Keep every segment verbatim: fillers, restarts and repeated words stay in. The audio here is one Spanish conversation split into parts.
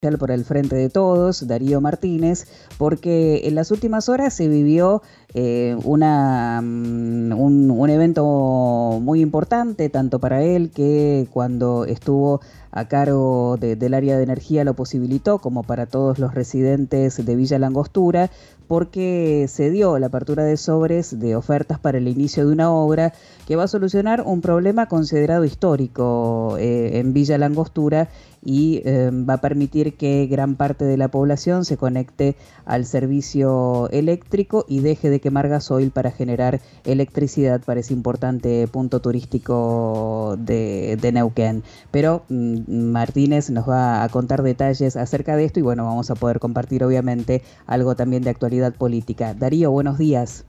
Por el Frente de Todos, Darío Martínez, porque en las últimas horas se vivió eh, una, un, un evento muy importante, tanto para él, que cuando estuvo a cargo de, del área de energía lo posibilitó, como para todos los residentes de Villa La Angostura, porque se dio la apertura de sobres de ofertas para el inicio de una obra que va a solucionar un problema considerado histórico eh, en Villa La Angostura y eh, va a permitir que gran parte de la población se conecte al servicio eléctrico y deje de quemar gasoil para generar electricidad para ese importante punto turístico de, de Neuquén. Pero mm, Martínez nos va a contar detalles acerca de esto y bueno, vamos a poder compartir obviamente algo también de actualidad política. Darío, buenos días.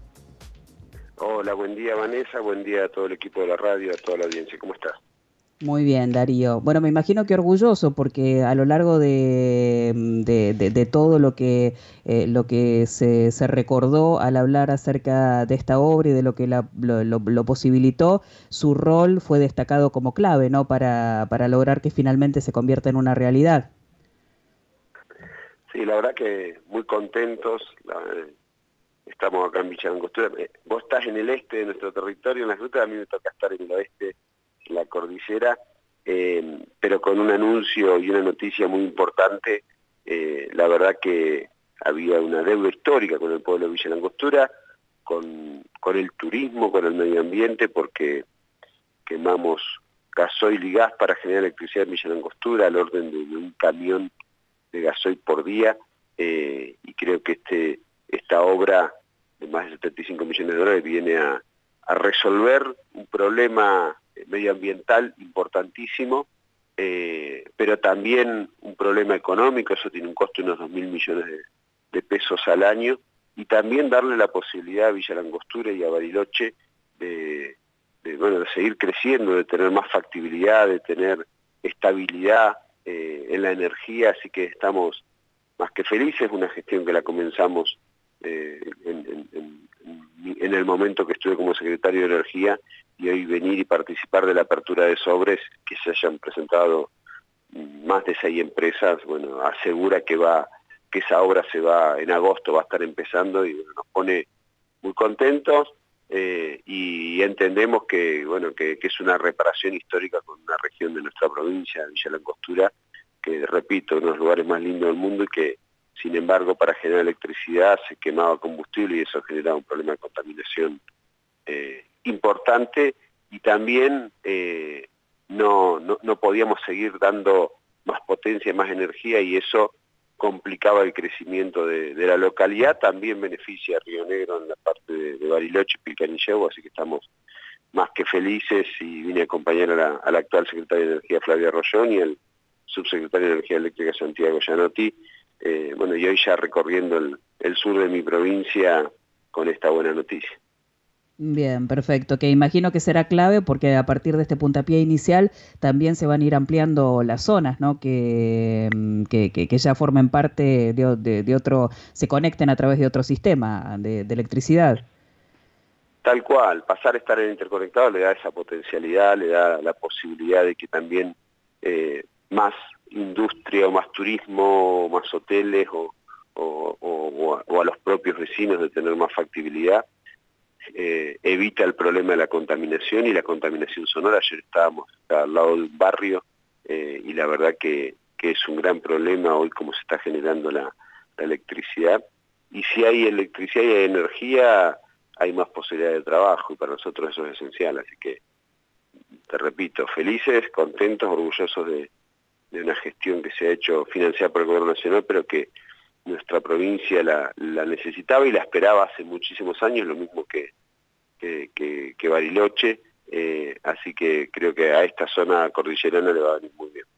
Hola, buen día Vanessa, buen día a todo el equipo de la radio, a toda la audiencia, ¿cómo estás? Muy bien, Darío. Bueno, me imagino que orgulloso porque a lo largo de, de, de, de todo lo que, eh, lo que se, se recordó al hablar acerca de esta obra y de lo que la, lo, lo, lo posibilitó, su rol fue destacado como clave, ¿no? Para, para lograr que finalmente se convierta en una realidad. Sí, la verdad que muy contentos, la, eh, estamos acá en Villa La Angostura. Eh, vos estás en el este de nuestro territorio, en las rutas, a mí me toca estar en el oeste, en la cordillera, eh, pero con un anuncio y una noticia muy importante. Eh, la verdad que había una deuda histórica con el pueblo de Villa La Angostura, con, con el turismo, con el medio ambiente, porque quemamos gasoil y gas para generar electricidad en Villa La Angostura al orden de, de un camión de gasoil por día, eh, y creo que este esta obra de más de setenta y cinco millones de dólares viene a, a resolver un problema medioambiental importantísimo, eh, pero también un problema económico. Eso tiene un costo de unos dos mil millones de, de pesos al año, y también darle la posibilidad a Villa La Angostura y a Bariloche de, de, bueno, de seguir creciendo, de tener más factibilidad, de tener estabilidad eh, en la energía, así que estamos más que felices. Una gestión que la comenzamos eh, en, en, en, en el momento que estuve como secretario de Energía, y hoy venir y participar de la apertura de sobres, que se hayan presentado más de seis empresas, bueno, asegura que va que esa obra se va, en agosto va a estar empezando, y bueno, nos pone muy contentos, eh, y entendemos que, bueno, que, que es una reparación histórica con una región de nuestra provincia, Villa La Angostura, que repito, uno de los lugares más lindos del mundo, y que sin embargo para generar electricidad se quemaba combustible y eso generaba un problema de contaminación eh, importante, y también eh, no, no, no podíamos seguir dando más potencia, más energía, y eso complicaba el crecimiento de, de la localidad. También beneficia a Río Negro en la parte de, de Bariloche y Pilcanilleu, así que estamos más que felices, y vine a acompañar a la, a la actual secretaria de Energía Flavia Rollón y al subsecretario de Energía Eléctrica Santiago Gianotti, eh, bueno, y hoy ya recorriendo el, el sur de mi provincia con esta buena noticia. Bien, perfecto, que imagino que será clave porque a partir de este puntapié inicial también se van a ir ampliando las zonas, ¿no? Que, mm, que, que, que ya formen parte de, de, de otro, se conecten a través de otro sistema de, de electricidad. Tal cual, pasar a estar en interconectado le da esa potencialidad, le da la posibilidad de que también eh, más industria o más turismo, o más hoteles o, o, o, a, o a los propios vecinos de tener más factibilidad. Eh, evita el problema de la contaminación y la contaminación sonora. Ayer estábamos al lado de un barrio eh, y la verdad que, que es un gran problema hoy cómo se está generando la, la electricidad. Y si hay electricidad y hay energía, hay más posibilidad de trabajo, y para nosotros eso es esencial. Así que, te repito, felices, contentos, orgullosos de, de una gestión que se ha hecho financiada por el Gobierno Nacional, pero que nuestra provincia la, la necesitaba y la esperaba hace muchísimos años, lo mismo que, que, que, que Bariloche, eh, así que creo que a esta zona cordillerana le va a venir muy bien.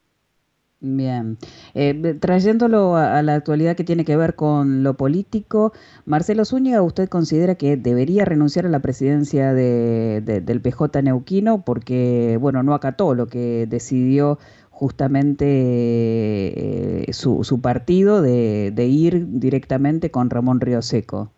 Bien, eh, trayéndolo a, a la actualidad que tiene que ver con lo político, Marcelo Zúñiga, ¿usted considera que debería renunciar a la presidencia de, de, del P J Neuquino porque, bueno, no acató lo que decidió justamente eh, su, su partido de, de ir directamente con Ramón Río Seco?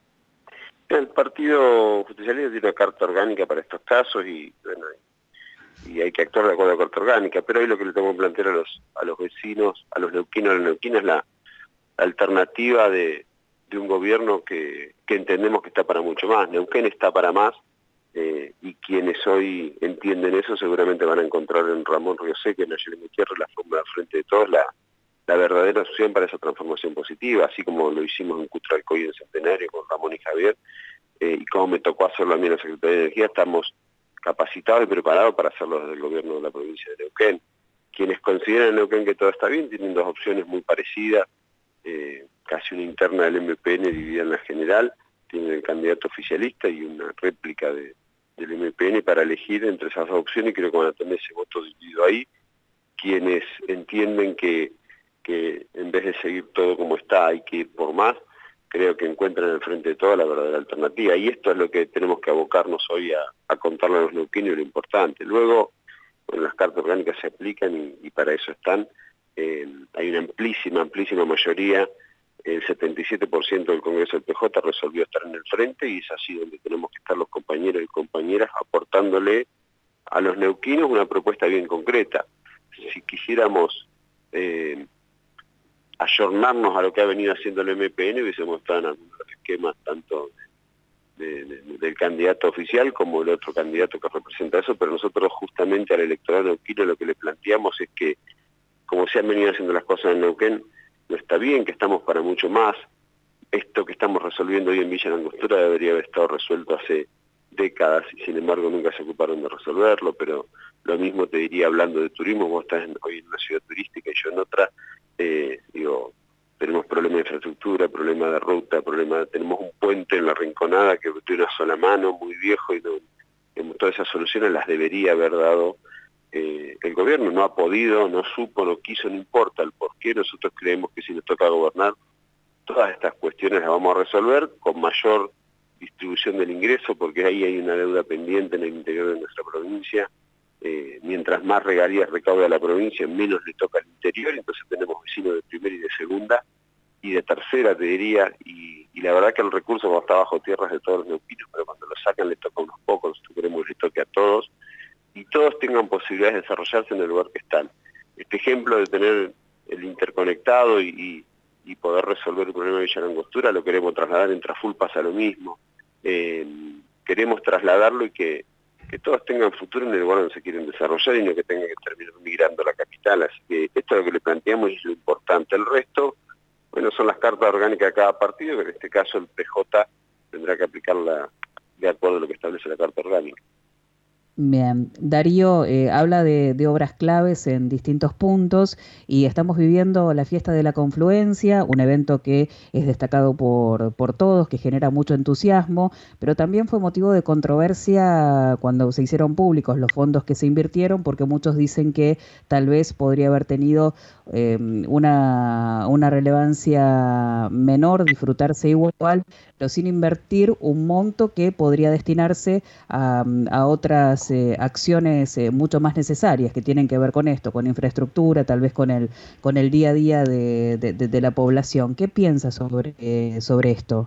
El Partido Justicialista tiene una carta orgánica para estos casos, y bueno, y hay que actuar de acuerdo a la Carta Orgánica, pero hoy lo que le tengo que plantear a los, a los vecinos, a los neuquinos, a las neuquinas, es la alternativa de, de un gobierno que, que entendemos que está para mucho más. Neuquén está para más, eh, y quienes hoy entienden eso seguramente van a encontrar en Ramón Rioseca, en Nayeli Gutiérrez, la forma de frente de todos, la, la verdadera opción para esa transformación positiva, así como lo hicimos en Cutralcó y en Centenario con Ramón y Javier, eh, y como me tocó hacerlo a mí en la Secretaría de Energía, estamos capacitados y preparados para hacerlo desde el gobierno de la provincia de Neuquén. Quienes consideran en Neuquén que todo está bien tienen dos opciones muy parecidas, eh, casi una interna del M P N dividida en la general, tienen el candidato oficialista y una réplica de, del M P N para elegir entre esas dos opciones, y creo que van a tener ese voto dividido ahí. Quienes entienden que, que en vez de seguir todo como está hay que ir por más, creo que encuentran en el frente de toda la verdadera alternativa, y esto es lo que tenemos que abocarnos hoy a, a contarle a los neuquinos, lo importante. Luego, bueno, las cartas orgánicas se aplican y, y para eso están. Eh, hay una amplísima, amplísima mayoría, el setenta y siete por ciento del Congreso del P J resolvió estar en el frente, y es así donde tenemos que estar los compañeros y compañeras aportándole a los neuquinos una propuesta bien concreta. Si quisiéramos eh, ayornarnos a lo que ha venido haciendo el M P N, hubiésemos estado en algunos de los esquemas tanto de, de, del candidato oficial como el otro candidato que representa eso, pero nosotros justamente al electorado neuquino lo que le planteamos es que, como se han venido haciendo las cosas en Neuquén, no está bien, que estamos para mucho más. Esto que estamos resolviendo hoy en Villa Langostura debería haber estado resuelto hace décadas y sin embargo nunca se ocuparon de resolverlo, pero lo mismo te diría hablando de turismo. Vos estás en, hoy en una ciudad turística y yo en otra, eh, digo, tenemos problemas de infraestructura, problemas de ruta, problema, tenemos un puente en la Rinconada que de una sola mano, muy viejo, y no, en todas esas soluciones las debería haber dado eh, el gobierno. No ha podido, no supo, no quiso, no importa el por qué. Nosotros creemos que si nos toca gobernar, todas estas cuestiones las vamos a resolver con mayor distribución del ingreso, porque ahí hay una deuda pendiente en el interior de nuestra provincia. Eh, mientras más regalías recauda la provincia, menos le toca al interior, entonces tenemos vecinos de primera y de segunda, y de tercera te diría, y, y la verdad que el recurso cuando está bajo tierra es de todos los neuquinos, pero cuando lo sacan le toca a unos pocos. Nosotros queremos que le toque a todos, y todos tengan posibilidades de desarrollarse en el lugar que están. Este ejemplo de tener el interconectado y, y, y poder resolver el problema de Villa Langostura lo queremos trasladar en Traful, pasa lo mismo. Eh, queremos trasladarlo y que, que todos tengan futuro en el lugar donde se quieren desarrollar y no que tengan que terminar migrando a la capital. Así que esto es lo que le planteamos y es lo importante. El resto, bueno, son las cartas orgánicas de cada partido, que en este caso el P J tendrá que aplicarla de acuerdo a lo que establece la carta orgánica. Bien, Darío eh, habla de, de obras claves en distintos puntos y estamos viviendo la fiesta de la confluencia, un evento que es destacado por, por todos, que genera mucho entusiasmo, pero también fue motivo de controversia cuando se hicieron públicos los fondos que se invirtieron, porque muchos dicen que tal vez podría haber tenido eh, una, una relevancia menor, disfrutarse igual, pero sin invertir un monto que podría destinarse a, a otras eh, acciones eh, mucho más necesarias que tienen que ver con esto, con infraestructura, tal vez con el, con el día a día de, de, de, de la población. ¿Qué piensas sobre, eh, sobre esto?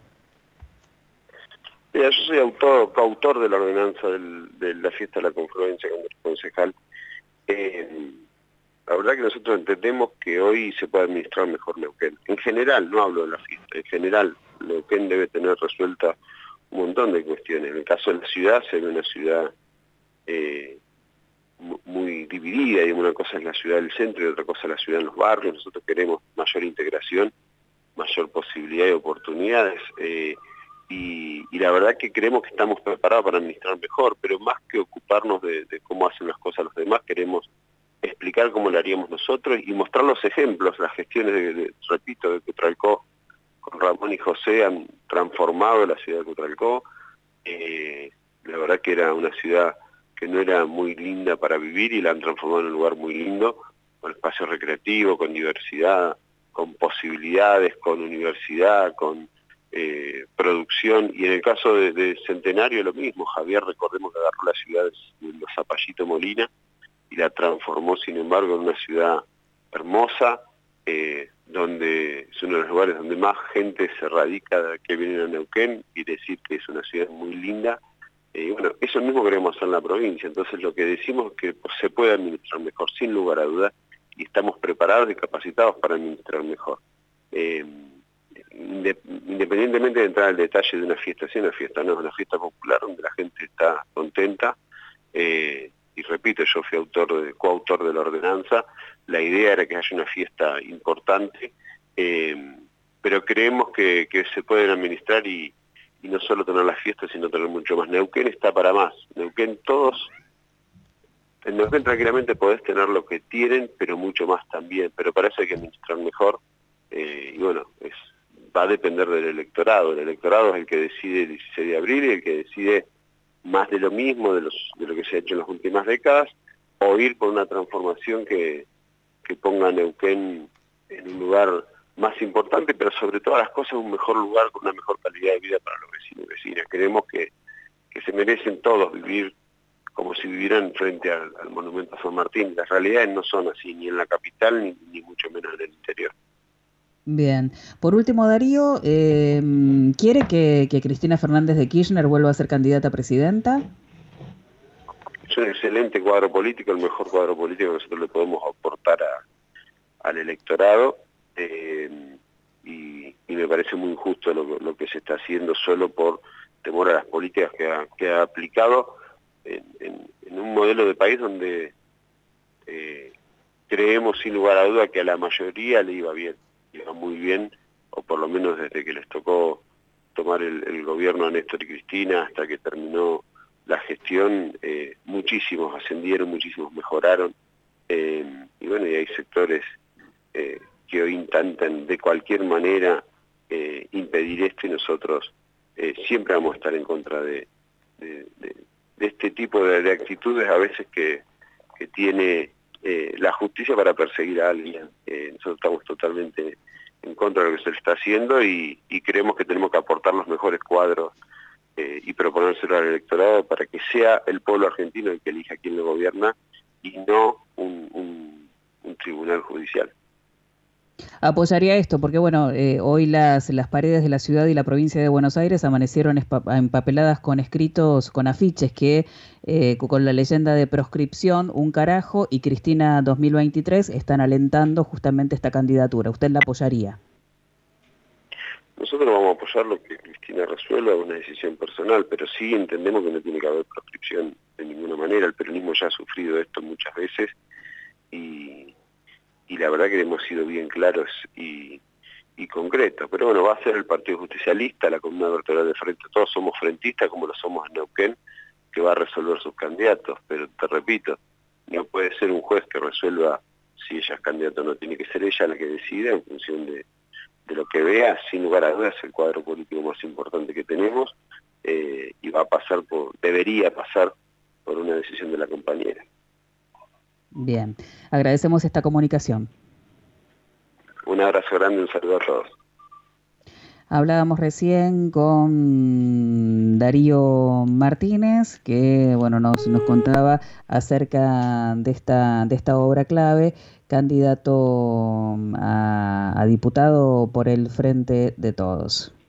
Mira, yo soy autor, coautor de la ordenanza del, de la fiesta de la confluencia con el concejal. Eh, la verdad que nosotros entendemos que hoy se puede administrar mejor Neuquén. En general, no hablo de la fiesta, en general Neuquén debe tener resuelta un montón de cuestiones. En el caso de la ciudad, se ve una ciudad eh, muy dividida, y una cosa es la ciudad del centro y otra cosa es la ciudad en los barrios. Nosotros queremos mayor integración, mayor posibilidad de oportunidades, eh, y, y la verdad que creemos que estamos preparados para administrar mejor, pero más que ocuparnos de, de cómo hacen las cosas los demás, queremos explicar cómo lo haríamos nosotros y mostrar los ejemplos. Las gestiones, de, de, repito, de Cutralcó con Ramón y José han transformado la ciudad de Cutralcó. Eh, la verdad que era una ciudad que no era muy linda para vivir y la han transformado en un lugar muy lindo, con espacio recreativo, con diversidad, con posibilidades, con universidad, con eh, producción. Y en el caso de, de Centenario lo mismo. Javier, recordemos que agarró la ciudad de los Zapallito Molina y la transformó, sin embargo, en una ciudad hermosa, eh, donde es uno de los lugares donde más gente se radica que viene a Neuquén, y decir que es una ciudad muy linda, Y eh, bueno, eso mismo queremos hacer en la provincia, entonces lo que decimos es que pues, se puede administrar mejor, sin lugar a dudas, y estamos preparados y capacitados para administrar mejor. Eh, independientemente de entrar al detalle de una fiesta, si una fiesta no es una fiesta popular donde la gente está contenta, eh, y repito, yo fui autor de, coautor de la ordenanza, la idea era que haya una fiesta importante, eh, pero creemos que, que se pueden administrar y, y no solo tener las fiestas, sino tener mucho más. Neuquén está para más. Neuquén todos, en Neuquén tranquilamente podés tener lo que tienen, pero mucho más también, pero para eso hay que administrar mejor, eh, y bueno, es, va a depender del electorado. El electorado es el que decide el dieciséis de abril y el que decide más de lo mismo, de, los, de lo que se ha hecho en las últimas décadas, o ir por una transformación que, que ponga a Neuquén en un lugar más importante, pero sobre todas las cosas un mejor lugar con una mejor calidad de vida para los vecinos y vecinas. Creemos que, que se merecen todos vivir como si vivieran frente al, al monumento a San Martín. Las realidades no son así, ni en la capital, ni, ni mucho menos en el interior. Bien. Por último, Darío, eh, ¿quiere que, que Cristina Fernández de Kirchner vuelva a ser candidata a presidenta? Es un excelente cuadro político, el mejor cuadro político que nosotros le podemos aportar a, al electorado, eh, y, y me parece muy injusto lo, lo que se está haciendo solo por temor a las políticas que ha, que ha aplicado en, en, en un modelo de país donde eh, creemos sin lugar a duda que a la mayoría le iba bien, iba muy bien, o por lo menos desde que les tocó tomar el, el gobierno a Néstor y Cristina hasta que terminó la gestión, eh, muchísimos ascendieron, muchísimos mejoraron, eh, y bueno, y hay sectores eh, que hoy intentan de cualquier manera eh, impedir esto, y nosotros eh, siempre vamos a estar en contra de, de, de, de este tipo de, de actitudes a veces que, que tiene eh, la justicia para perseguir a alguien. Eh, nosotros estamos totalmente en contra de lo que se le está haciendo y, y creemos que tenemos que aportar los mejores cuadros eh, y proponérselo al electorado para que sea el pueblo argentino el que elija a quién lo gobierna y no un, un, un tribunal judicial. Apoyaría esto porque, bueno, eh, hoy las, las paredes de la ciudad y la provincia de Buenos Aires amanecieron empapeladas con escritos, con afiches que, eh, con la leyenda de proscripción, un carajo y Cristina dos mil veintitrés están alentando justamente esta candidatura. ¿Usted la apoyaría? Nosotros vamos a apoyar lo que Cristina resuelva, una decisión personal, pero sí entendemos que no tiene que haber proscripción de ninguna manera. El peronismo ya ha sufrido esto muchas veces y, y la verdad que hemos sido bien claros y, y concretos. Pero bueno, va a ser el Partido Justicialista, la Comuna Vertebral de Frente. Todos somos frentistas como lo somos en Neuquén, que va a resolver sus candidatos. Pero te repito, no puede ser un juez que resuelva si ella es candidata o no. Tiene que ser ella la que decida en función de de lo que vea, sin lugar a dudas, el cuadro político más importante que tenemos, eh, y va a pasar por, debería pasar por una decisión de la compañera. Bien, agradecemos esta comunicación. Un abrazo grande, un saludo a todos. Hablábamos recién con Darío Martínez, que bueno, nos, nos contaba acerca de esta, de esta obra clave, candidato a, a diputado por el Frente de Todos.